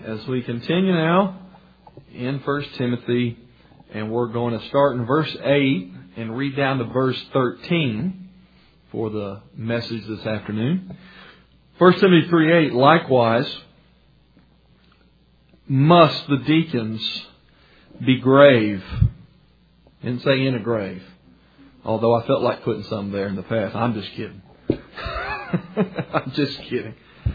as we continue now in 1 Timothy, and we're going to start in verse 8 and read down to verse 13 for the message this afternoon. 1 Timothy 3:8, likewise, must the deacons be grave. Didn't say in a grave. Although I felt like putting some there in the past. I'm just kidding. I'm just kidding.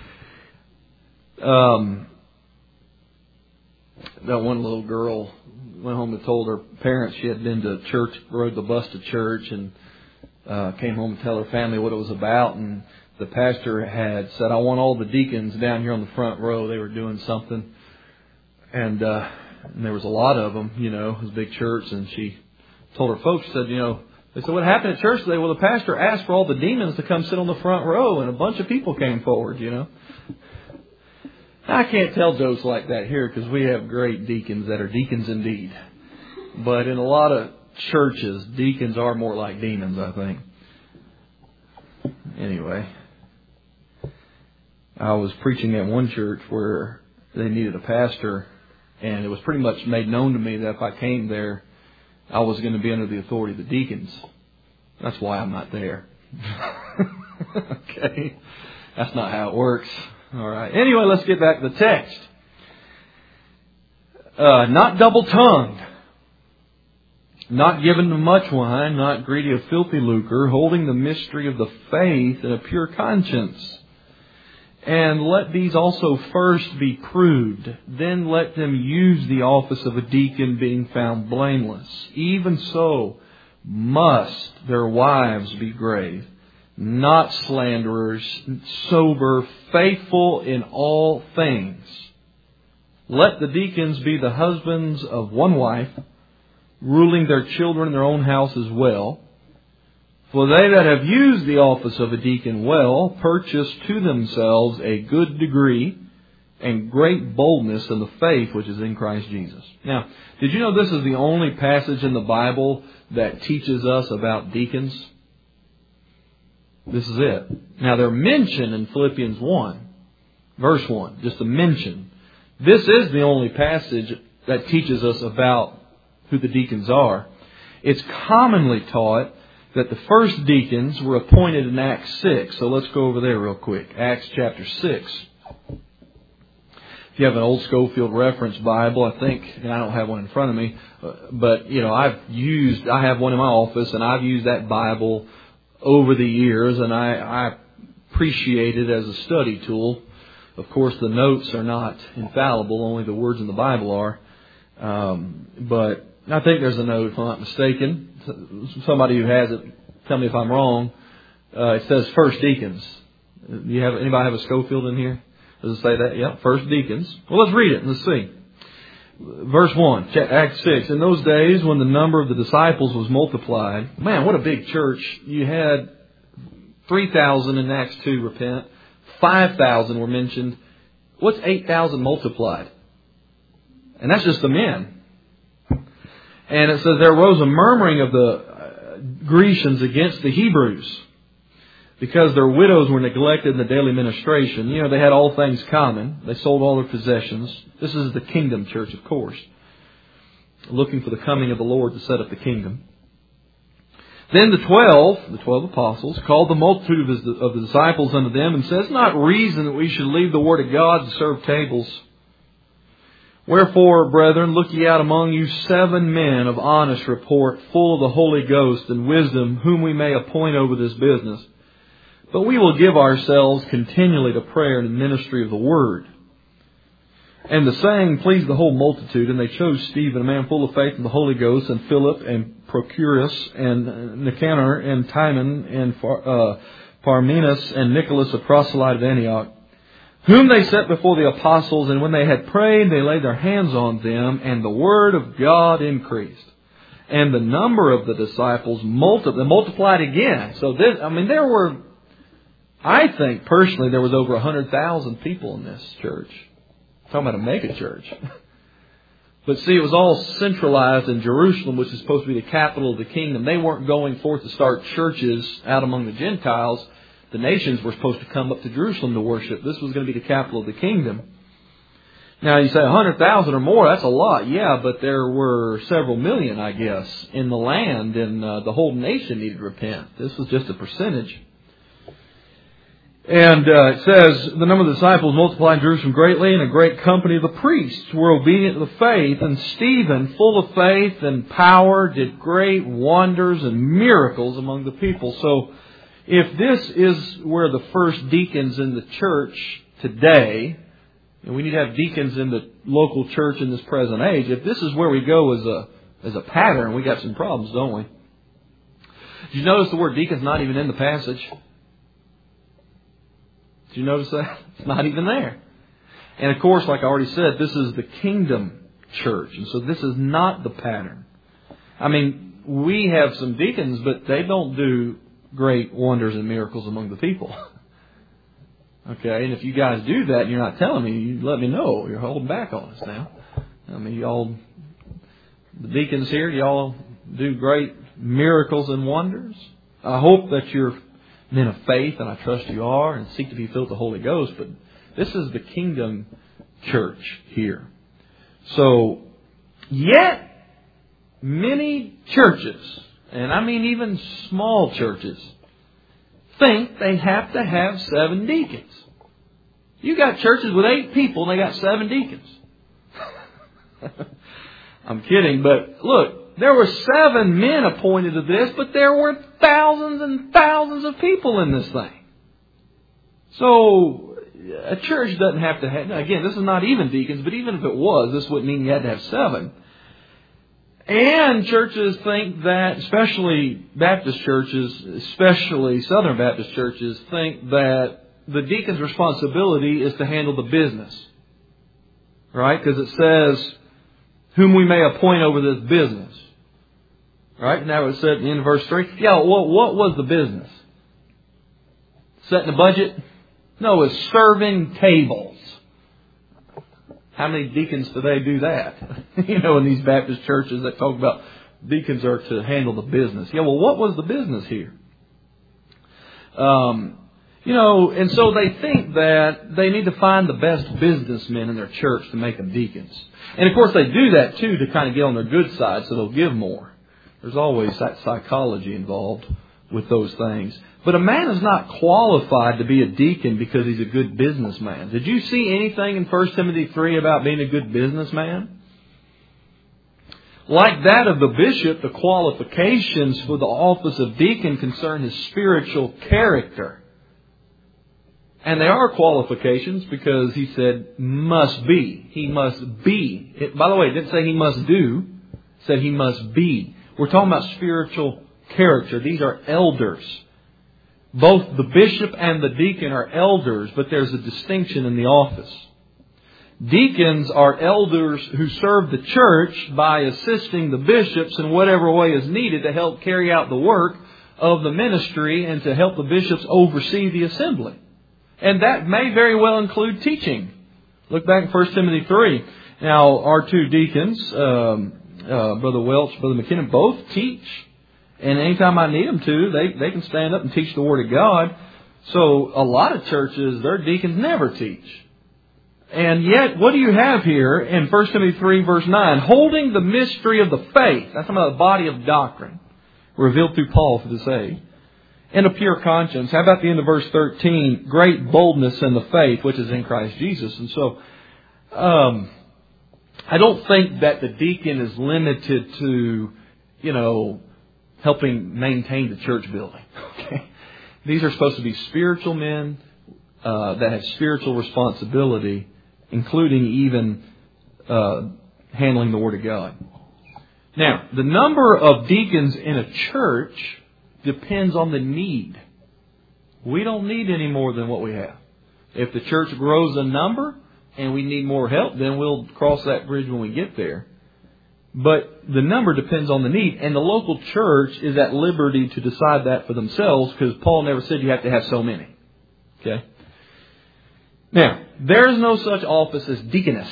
That one little girl went home and told her parents she had been to church, rode the bus to church, and came home to tell her family what it was about. And the pastor had said, I want all the deacons down here on the front row. They were doing something. And there was a lot of them, it was a big church. And she told her folks, said, they said, what happened at church today? Well, the pastor asked for all the demons to come sit on the front row, and a bunch of people came forward, I can't tell jokes like that here because we have great deacons that are deacons indeed. But in a lot of churches, deacons are more like demons, I think. Anyway, I was preaching at one church where they needed a pastor, and it was pretty much made known to me that if I came there, I was going to be under the authority of the deacons. That's why I'm not there. Okay. That's not how it works. All right. Anyway, let's get back to the text. Not double-tongued. Not given to much wine. Not greedy of filthy lucre. Holding the mystery of the faith in a pure conscience. And let these also first be proved. Then let them use the office of a deacon, being found blameless. Even so must their wives be grave, not slanderers, sober, faithful in all things. Let the deacons be the husbands of one wife, ruling their children in their own house as well. For they that have used the office of a deacon well purchase to themselves a good degree and great boldness in the faith which is in Christ Jesus. Now, did you know this is the only passage in the Bible that teaches us about deacons? This is it. Now, they're mentioned in Philippians 1, verse 1, just a mention. This is the only passage that teaches us about who the deacons are. It's commonly taught that the first deacons were appointed in Acts 6. So let's go over there real quick. Acts chapter 6. If you have an old Schofield Reference Bible, I think, and I don't have one in front of me, but, I have one in my office, and I've used that Bible over the years, and I appreciate it as a study tool. Of course, the notes are not infallible, only the words in the Bible are. But I think there's a note, if I'm not mistaken. Somebody who has it, tell me if I'm wrong. It says first deacons. Anybody have a Schofield in here? Does it say that? Yeah, first deacons. Well, let's read it and let's see. Verse 1, Acts 6. In those days when the number of the disciples was multiplied, man, what a big church. You had 3,000 in Acts 2 repent. 5,000 were mentioned. What's 8,000 multiplied? And that's just the men. And it says there arose a murmuring of the Grecians against the Hebrews because their widows were neglected in the daily ministration. They had all things common. They sold all their possessions. This is the kingdom church, of course, looking for the coming of the Lord to set up the kingdom. Then the 12 apostles, called the multitude of the disciples unto them and said, it's not reason that we should leave the word of God to serve tables. Wherefore, brethren, look ye out among you 7 men of honest report, full of the Holy Ghost and wisdom, whom we may appoint over this business. But we will give ourselves continually to prayer and the ministry of the word. And the saying pleased the whole multitude, and they chose Stephen, a man full of faith in the Holy Ghost, and Philip, and Prochorus, and Nicanor, and Timon, and Parmenas, and Nicholas, a proselyte of Antioch, whom they set before the apostles, and when they had prayed, they laid their hands on them, and the word of God increased. And the number of the disciples multiplied again. So there were, I think personally, there was over 100,000 people in this church. I'm talking about a mega church. But see, it was all centralized in Jerusalem, which is supposed to be the capital of the kingdom. They weren't going forth to start churches out among the Gentiles. The nations were supposed to come up to Jerusalem to worship. This was going to be the capital of the kingdom. Now you say 100,000 or more, that's a lot. Yeah, but there were several million, I guess, in the land, and the whole nation needed to repent. This was just a percentage. And it says, the number of the disciples multiplied in Jerusalem greatly, and a great company of the priests were obedient to the faith. And Stephen, full of faith and power, did great wonders and miracles among the people. So, if this is where the first deacons in the church today, and we need to have deacons in the local church in this present age, if this is where we go as a pattern, we got some problems, don't we? Did you notice the word deacon's not even in the passage? Did you notice that? It's not even there. And of course, like I already said, this is the kingdom church. And so this is not the pattern. I mean, we have some deacons, but they don't do great wonders and miracles among the people. Okay, and if you guys do that and you're not telling me, you let me know. You're holding back on us now. I mean, y'all, the deacons here, y'all do great miracles and wonders. I hope that you're men of faith, and I trust you are, and seek to be filled with the Holy Ghost. But this is the kingdom church here. So, yet many churches, and I mean even small churches, think they have to have 7 deacons. You got churches with 8 people and they got 7 deacons. I'm kidding, but look, there were 7 men appointed to this, but there were thousands and thousands of people in this thing. So, a church doesn't have to have, again, this is not even deacons, but even if it was, this wouldn't mean you had to have 7. And churches think that, especially Baptist churches, especially Southern Baptist churches, think that the deacon's responsibility is to handle the business. Right? Because it says, whom we may appoint over this business. Right? Now it said at the end of verse 3. Yeah, what was the business? Setting a budget? No, it's serving tables. How many deacons today do that? In these Baptist churches that talk about deacons are to handle the business. Yeah, well, what was the business here? And so they think that they need to find the best businessmen in their church to make them deacons. And of course they do that too to kind of get on their good side so they'll give more. There's always that psychology involved with those things. But a man is not qualified to be a deacon because he's a good businessman. Did you see anything in 1 Timothy 3 about being a good businessman? Like that of the bishop, the qualifications for the office of deacon concern his spiritual character. And they are qualifications because he said, must be. He must be. By the way, it didn't say he must do. It said he must be. We're talking about spiritual character. These are elders. Both the bishop and the deacon are elders, but there's a distinction in the office. Deacons are elders who serve the church by assisting the bishops in whatever way is needed to help carry out the work of the ministry and to help the bishops oversee the assembly. And that may very well include teaching. Look back at 1 Timothy 3. Now, our 2 deacons, Brother Welch, Brother McKinnon, both teach. And anytime I need them to, they can stand up and teach the Word of God. So a lot of churches, their deacons never teach. And yet, what do you have here in 1 Timothy 3 verse 9? Holding the mystery of the faith. That's about the body of doctrine revealed through Paul for this age. And a pure conscience. How about the end of verse 13? Great boldness in the faith, which is in Christ Jesus. And so, I don't think that the deacon is limited to, helping maintain the church building. Okay? These are supposed to be spiritual men that have spiritual responsibility, including even handling the Word of God. Now, the number of deacons in a church depends on the need. We don't need any more than what we have. If the church grows in number and we need more help, then we'll cross that bridge when we get there. But the number depends on the need. And the local church is at liberty to decide that for themselves because Paul never said you have to have so many. Okay? Now, there is no such office as deaconess.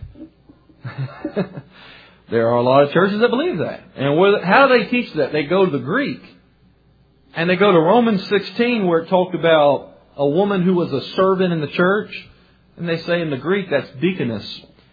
There are a lot of churches that believe that. And how do they teach that? They go to the Greek. And they go to Romans 16 where it talked about a woman who was a servant in the church. And they say in the Greek that's deaconess.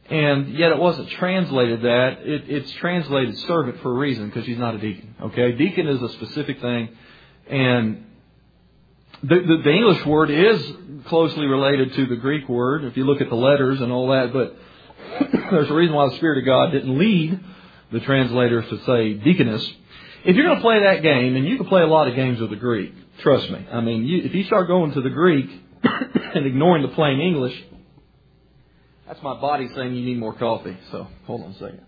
And yet it wasn't translated that. It's translated servant for a reason, because she's not a deacon. Okay? Deacon is a specific thing. And the English word is closely related to the Greek word, if you look at the letters and all that. But there's a reason why the Spirit of God didn't lead the translators to say deaconess. If you're going to play that game, and you can play a lot of games with the Greek, trust me. I mean, if you start going to the Greek and ignoring the plain English, that's my body saying you need more coffee. So, hold on a second.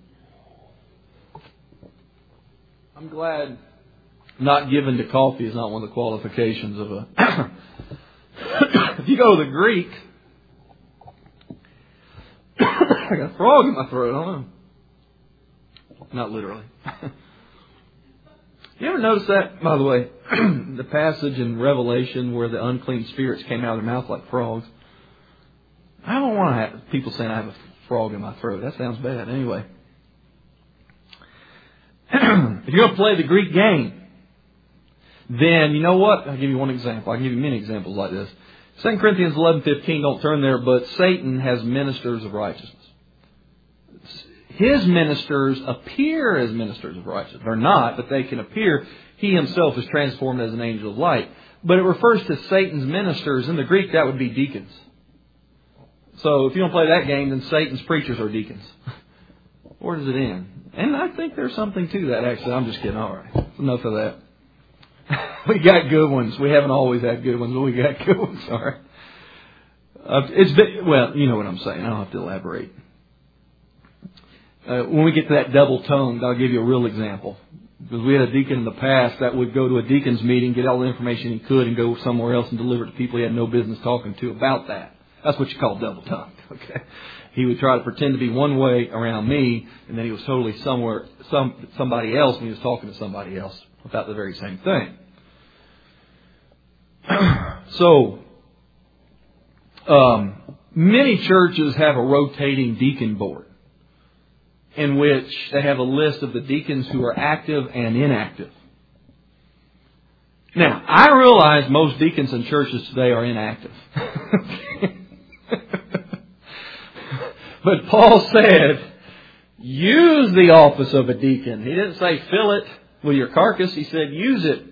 I'm glad not given to coffee is not one of the qualifications of a... If you go to the Greek... I got a frog in my throat, I don't know. Not literally. You ever notice that, by the way, the passage in Revelation where the unclean spirits came out of their mouth like frogs? I don't want to have people saying I have a frog in my throat. That sounds bad. Anyway. If you're going to play the Greek game, then you know what? I'll give you one example. I can give you many examples like this. 2 Corinthians 11:15, don't turn there, but Satan has ministers of righteousness. His ministers appear as ministers of righteousness. They're not, but they can appear. He himself is transformed as an angel of light. But it refers to Satan's ministers. In the Greek, that would be deacons. So if you don't play that game, then Satan's preachers are deacons. Where does it end? And I think there's something to that, actually. I'm just kidding. All right. Enough of that. We got good ones. We haven't always had good ones, but we got good ones. Sorry. Well, you know what I'm saying. I don't have to elaborate. When we get to that double-tongued, I'll give you a real example. Because we had a deacon in the past that would go to a deacon's meeting, get all the information he could, and go somewhere else and deliver it to people he had no business talking to about that. That's what you call double-tongued. Okay. He would try to pretend to be one way around me, and then he was totally somebody else, and he was talking to somebody else about the very same thing. So, many churches have a rotating deacon board in which they have a list of the deacons who are active and inactive. Now, I realize most deacons in churches today are inactive. But Paul said, use the office of a deacon. He didn't say fill it with your carcass. He said use it.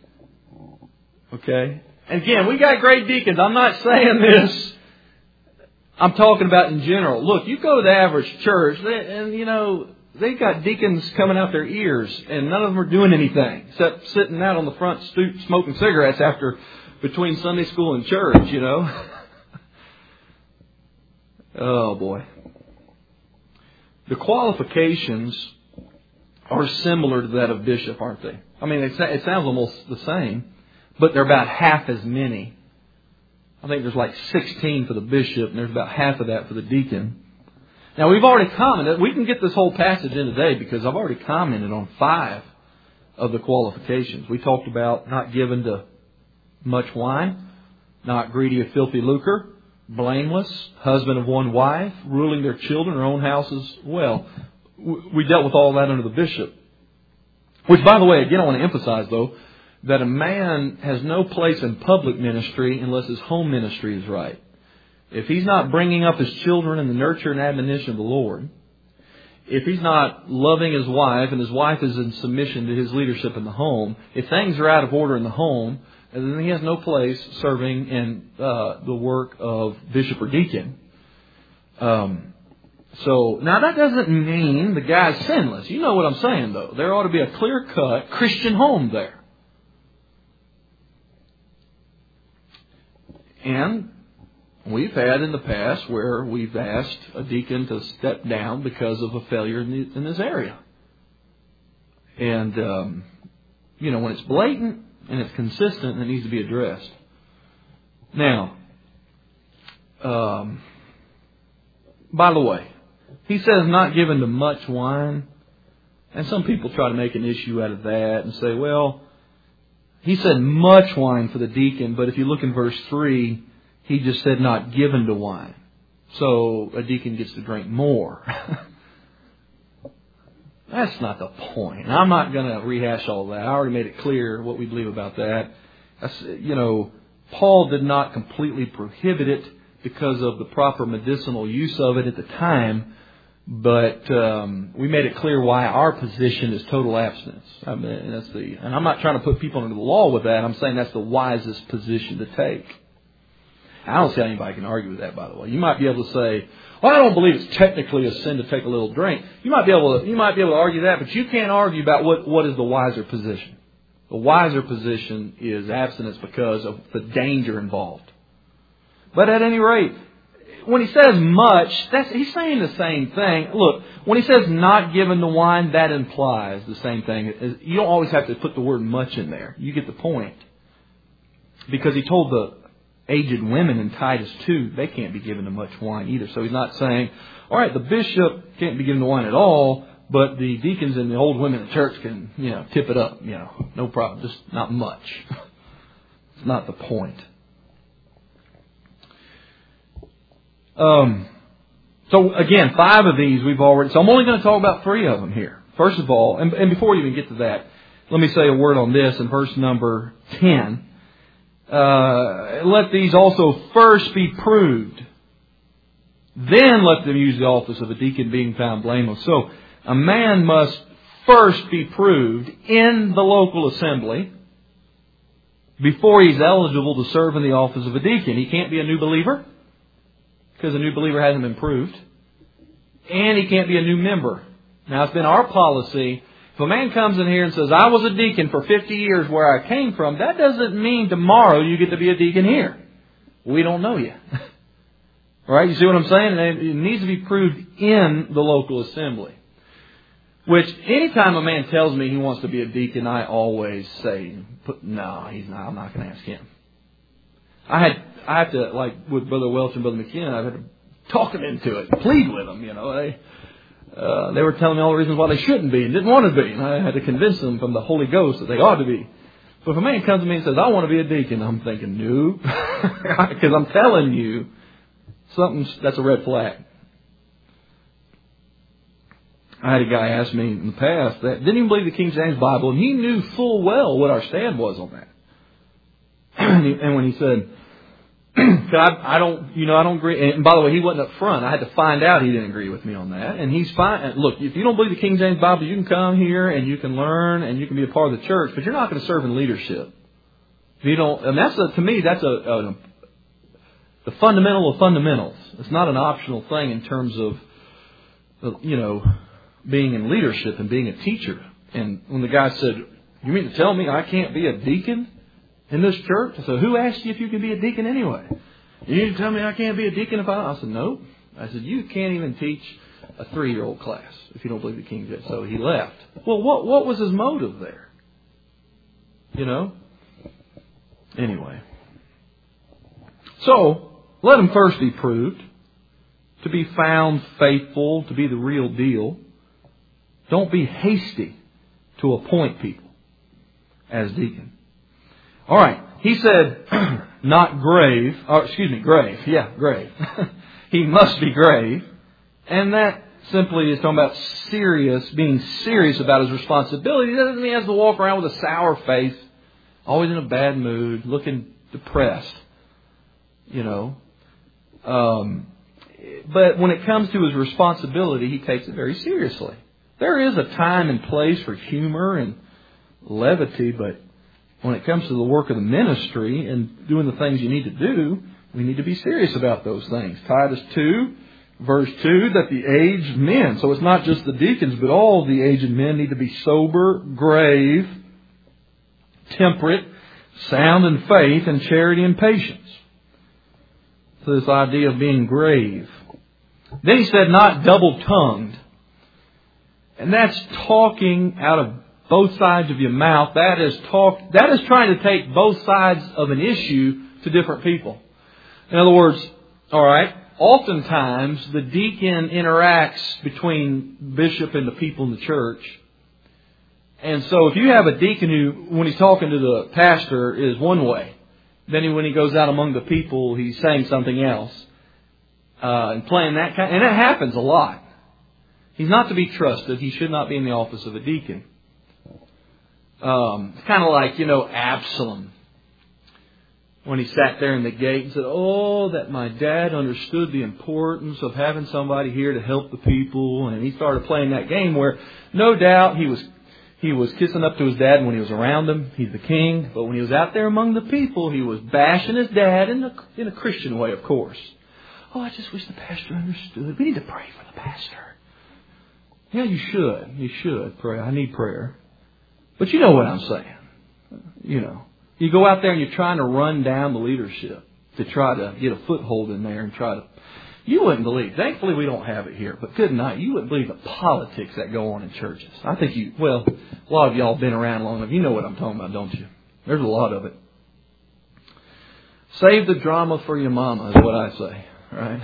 Okay? And again, we got great deacons. I'm not saying this. I'm talking about in general. Look, you go to the average church, they've got deacons coming out their ears, and none of them are doing anything except sitting out on the front stoop smoking cigarettes between Sunday school and church, you know. Oh, boy. The qualifications are similar to that of bishop, aren't they? I mean, it sounds almost the same, but they're about half as many. I think there's like 16 for the bishop, and there's about half of that for the deacon. Now, we've already commented. We can get this whole passage in today because I've already commented on 5 of the qualifications. We talked about not given to much wine, not greedy of filthy lucre, blameless, husband of one wife, ruling their children, their own houses well. We dealt with all that under the bishop. Which, by the way, again, I want to emphasize, though, that a man has no place in public ministry unless his home ministry is right. If he's not bringing up his children in the nurture and admonition of the Lord, if he's not loving his wife and his wife is in submission to his leadership in the home, if things are out of order in the home, then he has no place serving in the work of bishop or deacon. So, now that doesn't mean the guy's sinless. You know what I'm saying, though. There ought to be a clear-cut Christian home there. And we've had in the past where we've asked a deacon to step down because of a failure in this area. And, when it's blatant and it's consistent, it needs to be addressed. Now, by the way, he says not given to much wine. And some people try to make an issue out of that and say, well, he said much wine for the deacon, but if you look in verse 3, he just said not given to wine. So a deacon gets to drink more. That's not the point. And I'm not going to rehash all that. I already made it clear what we believe about that. Paul did not completely prohibit it, because of the proper medicinal use of it at the time. But we made it clear why our position is total abstinence. I mean, and I'm not trying to put people under the law with that. I'm saying that's the wisest position to take. I don't see how anybody can argue with that, by the way. You might be able to say, well, I don't believe it's technically a sin to take a little drink. You might be able to argue that, but you can't argue about what is the wiser position. The wiser position is abstinence because of the danger involved. But at any rate, when he says much, he's saying the same thing. Look, when he says not given to wine, that implies the same thing. You don't always have to put the word much in there. You get the point. Because he told the aged women in Titus 2, they can't be given to much wine either. So he's not saying, all right, the bishop can't be given to wine at all, but the deacons and the old women in the church can, tip it up, no problem, just not much. It's not the point. So again, 5 of these we've already, so I'm only going to talk about 3 of them here. First of all, and before we even get to that, let me say a word on this in verse number 10. Let these also first be proved. Then let them use the office of a deacon, being found blameless. So a man must first be proved in the local assembly before he's eligible to serve in the office of a deacon. He can't be a new believer, because a new believer hasn't been proved. And he can't be a new member. Now, it's been our policy, if a man comes in here and says, I was a deacon for 50 years where I came from, that doesn't mean tomorrow you get to be a deacon here. We don't know you. Right? You see what I'm saying? It needs to be proved in the local assembly. Which, anytime a man tells me he wants to be a deacon, I always say, no, he's not. I'm not going to ask him. I have to, like with Brother Welch and Brother McKenna, I've had to talk them into it, plead with them, They were telling me all the reasons why they shouldn't be and didn't want to be. And I had to convince them from the Holy Ghost that they ought to be. But if a man comes to me and says, I want to be a deacon, I'm thinking, no. Because I'm telling you, that's a red flag. I had a guy ask me in the past that didn't even believe the King James Bible, and he knew full well what our stand was on that. And when he said, I don't agree. And by the way, he wasn't up front. I had to find out he didn't agree with me on that. And he's fine. Look, if you don't believe the King James Bible, you can come here and you can learn and you can be a part of the church, but you're not going to serve in leadership. If you don't, and to me, that's the fundamental of fundamentals. It's not an optional thing in terms of, being in leadership and being a teacher. And when the guy said, you mean to tell me I can't be a deacon in this church? I said, who asked you if you can be a deacon anyway? You mean to tell me I can't be a deacon if I said, no. I said, you can't even teach a 3-year-old class if you don't believe the King James. So he left. Well, what was his motive there? Anyway. So, let him first be proved to be found faithful, to be the real deal. Don't be hasty to appoint people as deacon. All right. He said, not grave. Grave. Yeah, grave. He must be grave. And that simply is talking about being serious about his responsibility. It doesn't mean he has to walk around with a sour face, always in a bad mood, looking depressed. But when it comes to his responsibility, he takes it very seriously. There is a time and place for humor and levity, but when it comes to the work of the ministry and doing the things you need to do, we need to be serious about those things. Titus 2, verse 2, that the aged men, so it's not just the deacons, but all the aged men need to be sober, grave, temperate, sound in faith and charity and patience. So this idea of being grave. Then he said, not double-tongued. And that's talking out of both sides of your mouth. That is trying to take both sides of an issue to different people. In other words, all right, oftentimes the deacon interacts between bishop and the people in the church. And so if you have a deacon who, when he's talking to the pastor, is one way, then when he goes out among the people, he's saying something else. And playing that kind, and it happens a lot. He's not to be trusted. He should not be in the office of a deacon. It's kind of like, Absalom. when he sat there in the gate and said, "Oh, that my dad understood the importance of having somebody here to help the people." And he started playing that game where, no doubt, he was kissing up to his dad when he was around him. He's the king. But when he was out there among the people, he was bashing his dad in a Christian way, of course. "Oh, I just wish the pastor understood. We need to pray for the pastor." Yeah, you should. You should pray. I need prayer. But you know what I'm saying. You know. You go out there and you're trying to run down the leadership to try to get a foothold in there and try to... You wouldn't believe. Thankfully, we don't have it here. But good night. You wouldn't believe the politics that go on in churches. I think a lot of y'all have been around long enough. You know what I'm talking about, don't you? There's a lot of it. Save the drama for your mama is what I say. Right?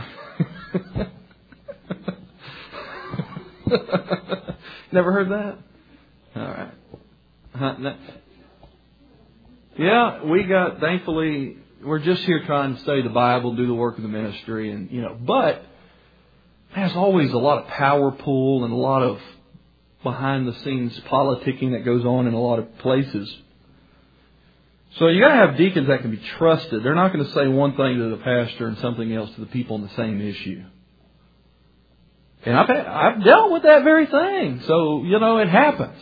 Never heard that? All right. Yeah, thankfully, we're just here trying to study the Bible, do the work of the ministry, and, but there's always a lot of power pull and a lot of behind the scenes politicking that goes on in a lot of places. So you got to have deacons that can be trusted. They're not going to say one thing to the pastor and something else to the people on the same issue. And I've dealt with that very thing. So, it happens.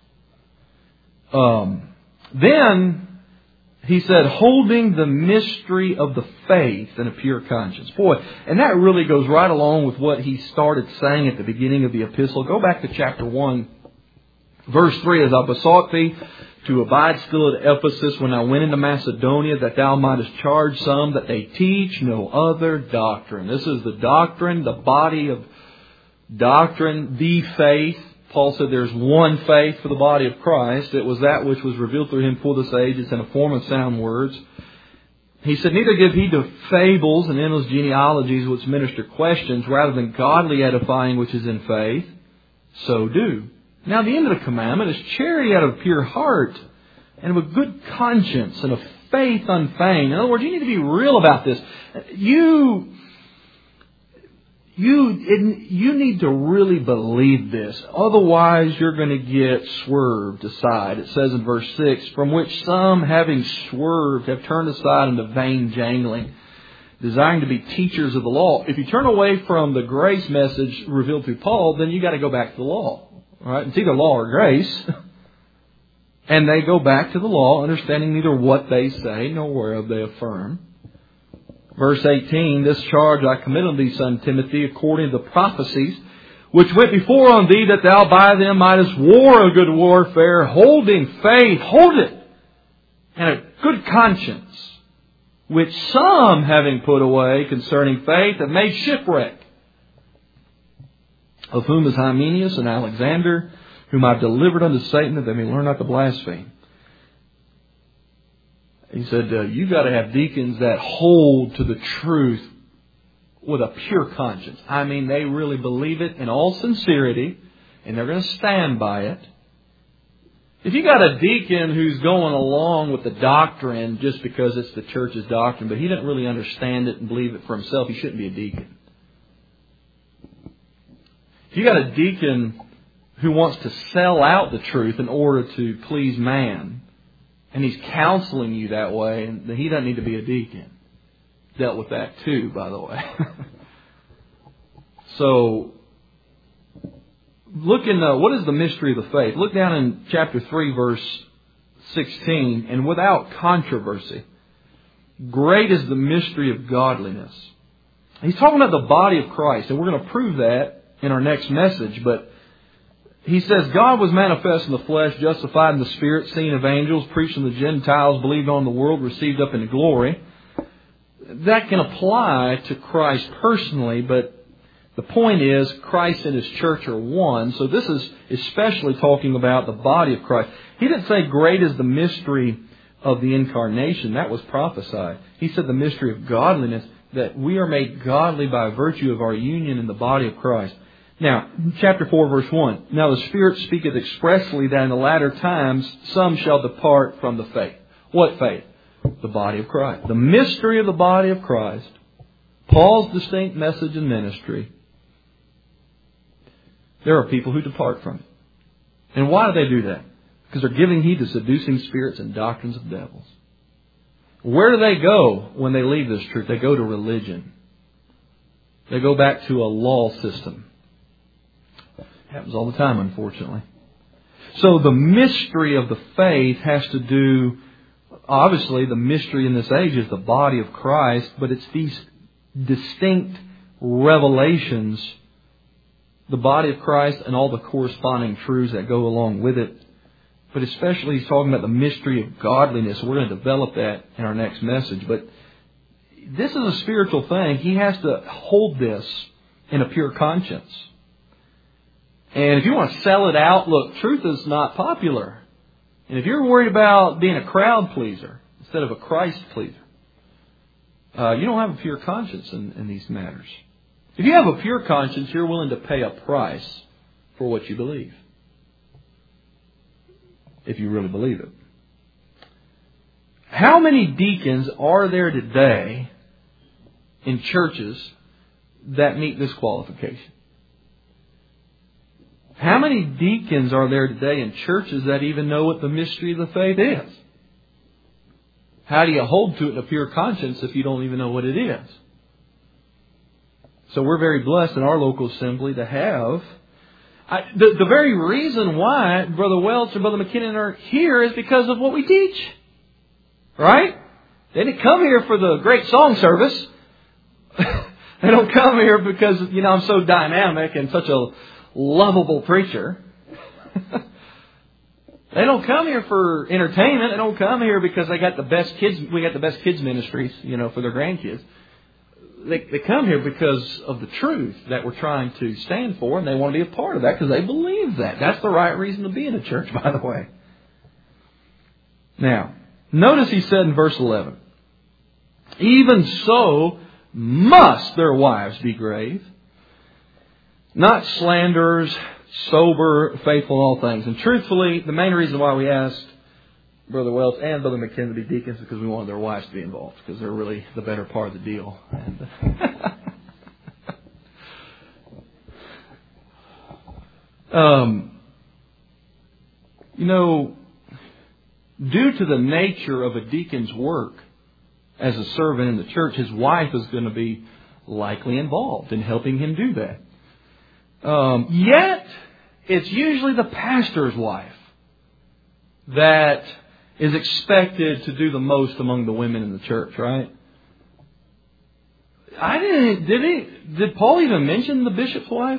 Then he said, holding the mystery of the faith in a pure conscience. Boy, and that really goes right along with what he started saying at the beginning of the epistle. Go back to chapter 1, verse 3. As I besought thee to abide still at Ephesus when I went into Macedonia, that thou mightest charge some that they teach no other doctrine. This is the doctrine, the body of doctrine, the faith. Paul said there's one faith for the body of Christ. It was that which was revealed through Him for this age. It's in a form of sound words. He said, neither give heed to fables and endless genealogies which minister questions, rather than godly edifying which is in faith. So do. Now the end of the commandment is charity out of a pure heart and of a good conscience and of faith unfeigned. In other words, you need to be real about this. You need to really believe this. Otherwise, you're going to get swerved aside. It says in verse 6, from which some, having swerved, have turned aside into vain jangling, desiring to be teachers of the law. If you turn away from the grace message revealed through Paul, then you got to go back to the law. All right? It's either law or grace. And they go back to the law, understanding neither what they say nor whereof they affirm. Verse 18, this charge I commit unto thee, son Timothy, according to the prophecies, which went before on thee, that thou by them mightest war a good warfare, holding faith, hold it, and a good conscience, which some, having put away concerning faith, have made shipwreck, of whom is Hymenaeus and Alexander, whom I've delivered unto Satan, that they may learn not to blaspheme. He said, you've got to have deacons that hold to the truth with a pure conscience. I mean, they really believe it in all sincerity, and they're going to stand by it. If you got a deacon who's going along with the doctrine just because it's the church's doctrine, but he doesn't really understand it and believe it for himself, he shouldn't be a deacon. If you got a deacon who wants to sell out the truth in order to please man, and he's counseling you that way, and he doesn't need to be a deacon. Dealt with that too, by the way. So, look in what is the mystery of the faith? Look down in chapter 3, verse 16. And without controversy, great is the mystery of godliness. He's talking about the body of Christ, and we're going to prove that in our next message, but he says, God was manifest in the flesh, justified in the Spirit, seen of angels, preached to the Gentiles, believed on the world, received up into glory. That can apply to Christ personally, but the point is, Christ and His church are one. So this is especially talking about the body of Christ. He didn't say great is the mystery of the incarnation. That was prophesied. He said the mystery of godliness, that we are made godly by virtue of our union in the body of Christ. Now, chapter 4, verse 1. Now the Spirit speaketh expressly that in the latter times some shall depart from the faith. What faith? The body of Christ. The mystery of the body of Christ. Paul's distinct message and ministry. There are people who depart from it. And why do they do that? Because they're giving heed to seducing spirits and doctrines of devils. Where do they go when they leave this truth? They go to religion. They go back to a law system. Happens all the time, unfortunately. So the mystery of the faith has to do, obviously the mystery in this age is the body of Christ, but it's these distinct revelations, the body of Christ and all the corresponding truths that go along with it. But especially he's talking about the mystery of godliness. We're going to develop that in our next message. But this is a spiritual thing. He has to hold this in a pure conscience. And if you want to sell it out, look, truth is not popular. And if you're worried about being a crowd pleaser instead of a Christ pleaser, you don't have a pure conscience in these matters. If you have a pure conscience, you're willing to pay a price for what you believe. If you really believe it. How many deacons are there today in churches that meet this qualification? How many deacons are there today in churches that even know what the mystery of the faith is? How do you hold to it in a pure conscience if you don't even know what it is? So we're very blessed in our local assembly to have... The very reason why Brother Welch and Brother McKinnon are here is because of what we teach. Right? They didn't come here for the great song service. They don't come here because, I'm so dynamic and such a lovable preacher. They don't come here for entertainment. They don't come here because they got the best kids. We got the best kids ministries, for their grandkids. They come here because of the truth that we're trying to stand for, and they want to be a part of that because they believe that. That's the right reason to be in a church, by the way. Now, notice he said in verse 11, even so must their wives be grave, not slanderers, sober, faithful in all things. And truthfully, the main reason why we asked Brother Wells and Brother McKinnon to be deacons because we wanted their wives to be involved because they're really the better part of the deal. And due to the nature of a deacon's work as a servant in the church, his wife is going to be likely involved in helping him do that. Yet, it's usually the pastor's wife that is expected to do the most among the women in the church, right? Did Paul even mention the bishop's wife?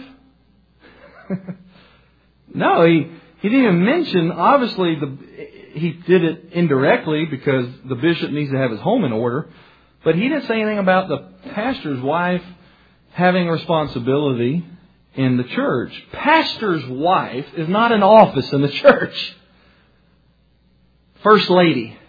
No, he didn't even mention, obviously, he did it indirectly because the bishop needs to have his home in order. But he didn't say anything about the pastor's wife having responsibility in the church. Pastor's wife is not an office in the church. First lady.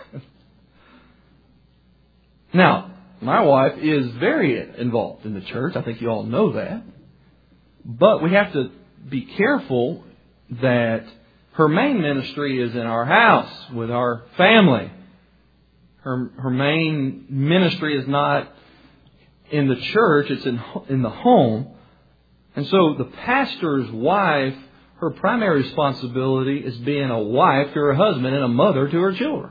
Now, my wife is very involved in the church. I think you all know that. But we have to be careful that her main ministry is in our house with our family. Her main ministry is not in the church. It's in the home. And so the pastor's wife, her primary responsibility is being a wife to her husband and a mother to her children.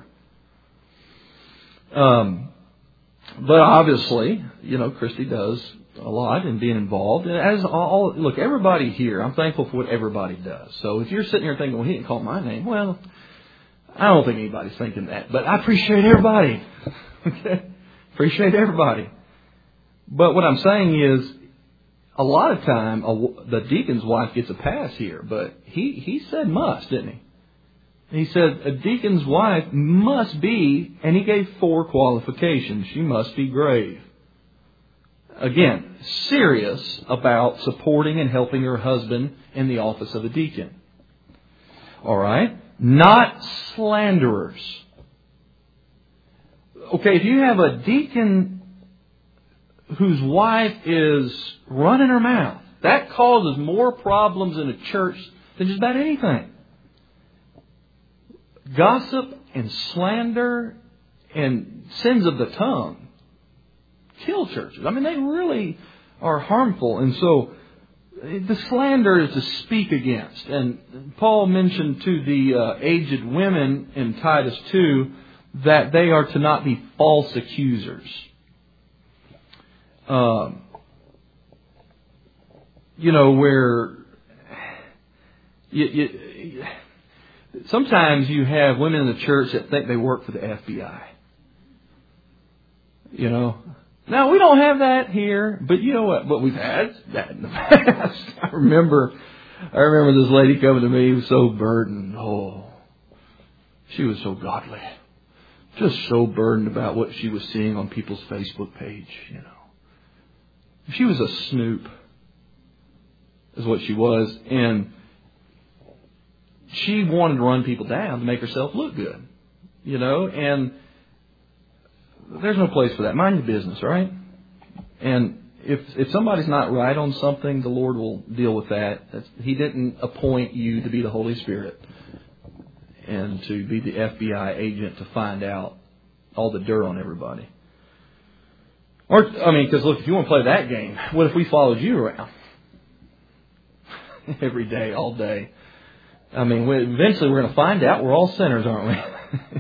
But obviously, Christy does a lot in being involved. And look, everybody here, I'm thankful for what everybody does. So if you're sitting here thinking, well, he didn't call my name. Well, I don't think anybody's thinking that. But I appreciate everybody. Okay? Appreciate everybody. But what I'm saying is, a lot of time, the deacon's wife gets a pass here, but he said must, didn't he? He said a deacon's wife must be, and he gave 4 qualifications. She must be grave. Again, serious about supporting and helping her husband in the office of a deacon. All right? Not slanderers. Okay, if you have a deacon whose wife is running her mouth, that causes more problems in a church than just about anything. Gossip and slander and sins of the tongue kill churches. I mean, they really are harmful. And so the slander is to speak against. And Paul mentioned to the aged women in Titus 2 that they are to not be false accusers. Where sometimes you have women in the church that think they work for the FBI. Now we don't have that here, but you know what? But we've had that in the past. I remember this lady coming to me, so burdened. Oh, she was so godly, just so burdened about what she was seeing on people's Facebook page. She was a snoop, is what she was, and she wanted to run people down to make herself look good, and there's no place for that. Mind your business, right? And if somebody's not right on something, the Lord will deal with that. He didn't appoint you to be the Holy Spirit and to be the FBI agent to find out all the dirt on everybody. Because look, if you want to play that game, what if we followed you around every day, all day? Eventually we're going to find out we're all sinners, aren't we?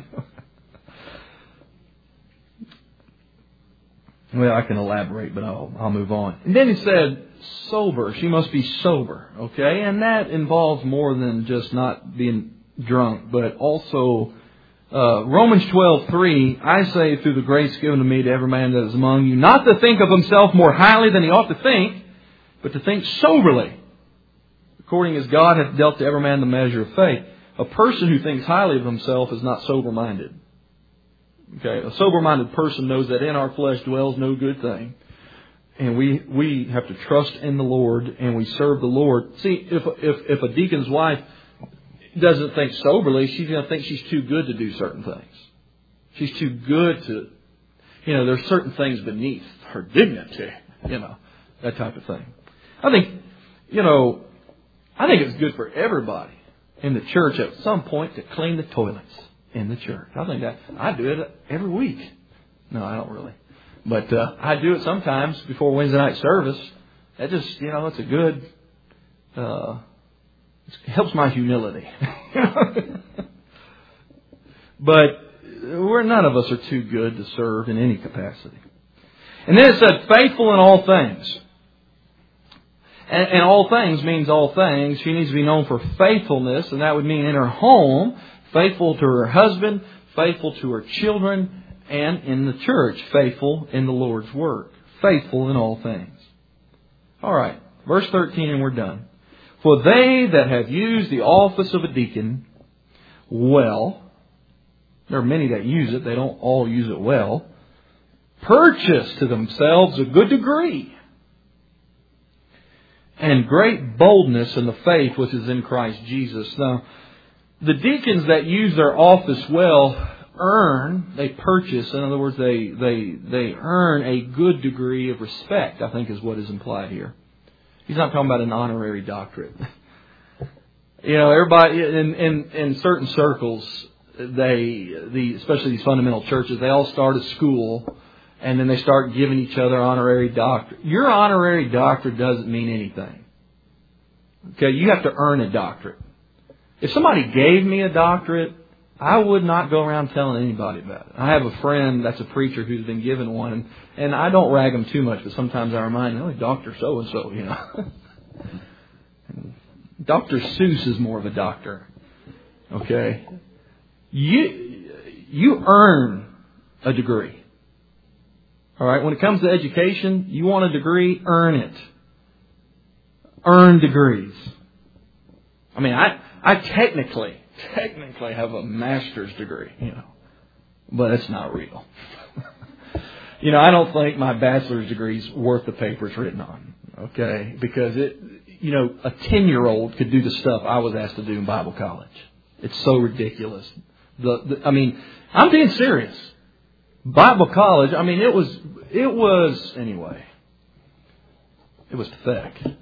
Well, I can elaborate, but I'll move on. And then he said, sober. She must be sober, okay? And that involves more than just not being drunk, but also Romans 12:3, I say through the grace given to me to every man that is among you, not to think of himself more highly than he ought to think, but to think soberly, according as God hath dealt to every man the measure of faith. A person who thinks highly of himself is not sober-minded. Okay, a sober-minded person knows that in our flesh dwells no good thing. And we have to trust in the Lord, and we serve the Lord. See, if a deacon's wife doesn't think soberly, she's going to think she's too good to do certain things. She's too good to, there's certain things beneath her dignity, that type of thing. I think it's good for everybody in the church at some point to clean the toilets in the church. I think that I do it every week. No, I don't really. But I do it sometimes before Wednesday night service. That just, it's a good, it helps my humility. But none of us are too good to serve in any capacity. And then it said, faithful in all things. And all things means all things. She needs to be known for faithfulness, and that would mean in her home, faithful to her husband, faithful to her children, and in the church, faithful in the Lord's work. Faithful in all things. All right, verse 13, and we're done. For they that have used the office of a deacon well, there are many that use it, they don't all use it well, purchase to themselves a good degree and great boldness in the faith which is in Christ Jesus. Now, the deacons that use their office well they purchase, in other words, they earn a good degree of respect, I think is what is implied here. He's not talking about an honorary doctorate. Everybody in certain circles, especially these fundamental churches, they all start a school and then they start giving each other honorary doctorate. Your honorary doctorate doesn't mean anything. Okay, you have to earn a doctorate. If somebody gave me a doctorate, I would not go around telling anybody about it. I have a friend that's a preacher who's been given one, and I don't rag him too much, but sometimes I remind him, Dr. So-and-so, Dr. Seuss is more of a doctor. Okay? You earn a degree. All right? When it comes to education, you want a degree, earn it. Earn degrees. I technically have a master's degree, but it's not real. I don't think my bachelor's degree is worth the paper it's written on. Okay? Because a 10-year-old could do the stuff I was asked to do in Bible college. It's so ridiculous. I'm being serious. Bible college, it was pathetic.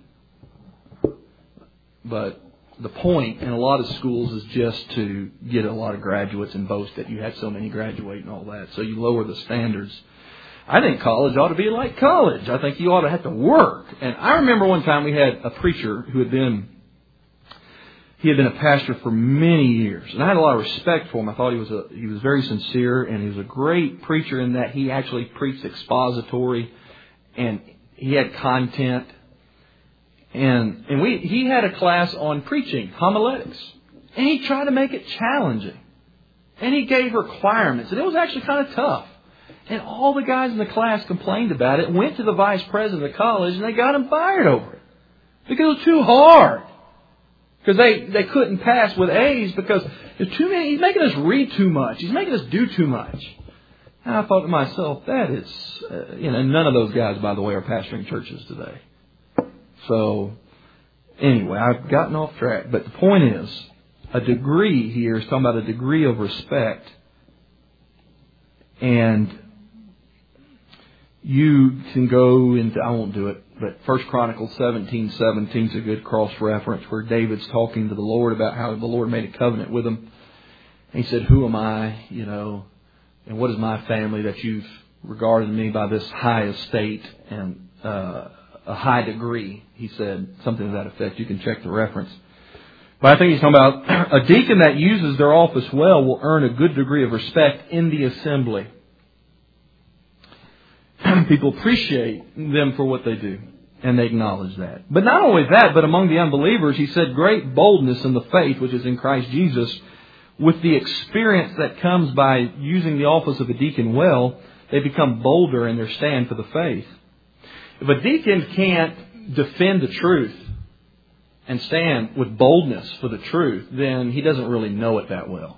But the point in a lot of schools is just to get a lot of graduates and boast that you had so many graduate and all that. So you lower the standards. I think college ought to be like college. I think you ought to have to work. And I remember one time we had a preacher who He had been a pastor for many years, and I had a lot of respect for him. I thought he was very sincere, and he was a great preacher in that he actually preached expository, and he had content. And he had a class on preaching, homiletics, and he tried to make it challenging, and he gave requirements, and it was actually kind of tough. And all the guys in the class complained about it, went to the vice president of the college, and they got him fired over it because it was too hard. Because they couldn't pass with A's because there's too many. He's making us read too much. He's making us do too much. And I thought to myself, that is, none of those guys, by the way, are pastoring churches today. So, anyway, I've gotten off track. But the point is, a degree here is talking about a degree of respect. And you can go into, I won't do it, but 1 Chronicles 17:17 is a good cross-reference where David's talking to the Lord about how the Lord made a covenant with him. And he said, who am I, and what is my family that you've regarded me by this high estate and a high degree? He said something to that effect. You can check the reference. But I think he's talking about a deacon that uses their office well will earn a good degree of respect in the assembly. People appreciate them for what they do, and they acknowledge that. But not only that, but among the unbelievers, he said great boldness in the faith which is in Christ Jesus. With the experience that comes by using the office of a deacon well, they become bolder in their stand for the faith. If a deacon can't defend the truth and stand with boldness for the truth, then he doesn't really know it that well.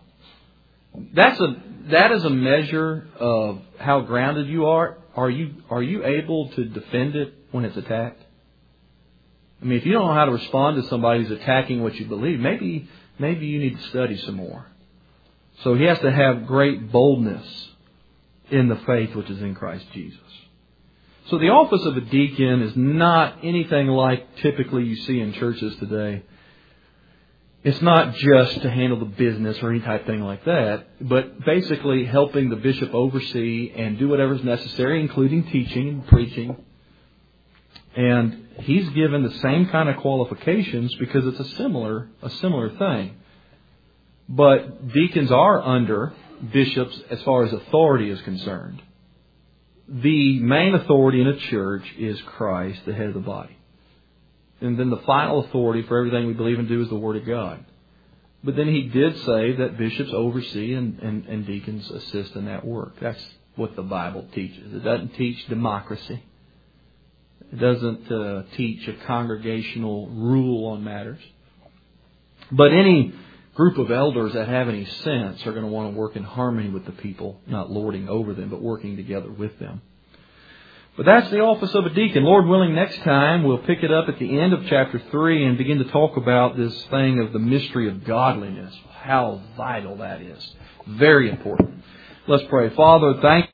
That is a measure of how grounded you are. Are you able to defend it when it's attacked? I mean, if you don't know how to respond to somebody who's attacking what you believe, maybe you need to study some more. So he has to have great boldness in the faith which is in Christ Jesus. So the office of a deacon is not anything like typically you see in churches today. It's not just to handle the business or any type thing like that, but basically helping the bishop oversee and do whatever is necessary, including teaching and preaching. And he's given the same kind of qualifications because it's a similar thing. But deacons are under bishops as far as authority is concerned. The main authority in a church is Christ, the head of the body. And then the final authority for everything we believe and do is the Word of God. But then he did say that bishops oversee and deacons assist in that work. That's what the Bible teaches. It doesn't teach democracy. It doesn't teach a congregational rule on matters. But any group of elders that have any sense are going to want to work in harmony with the people, not lording over them, but working together with them. But that's the office of a deacon. Lord willing, next time we'll pick it up at the end of chapter 3 and begin to talk about this thing of the mystery of godliness. How vital that is. Very important. Let's pray. Father, thank you.